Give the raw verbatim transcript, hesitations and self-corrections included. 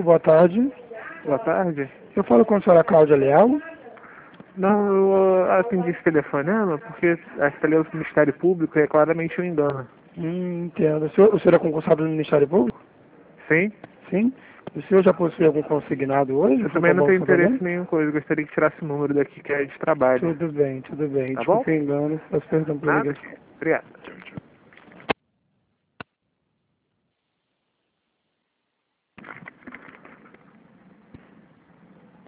boa tarde. Boa tarde. Eu falo com a senhora Cláudia Leal. Não, eu atendi esse telefonema porque a estrela do Ministério Público é claramente um engano. Hum, entendo. O senhor, o senhor é concursado no Ministério Público? Sim? Sim. O senhor já possui algum consignado hoje? Eu também não tenho interesse em nenhuma coisa. Eu gostaria que tirasse o número daqui que é de trabalho. Tudo bem, tudo bem. Tá Desculpe bom? o engano. Peço perdão pela Nada? ligação. Obrigado.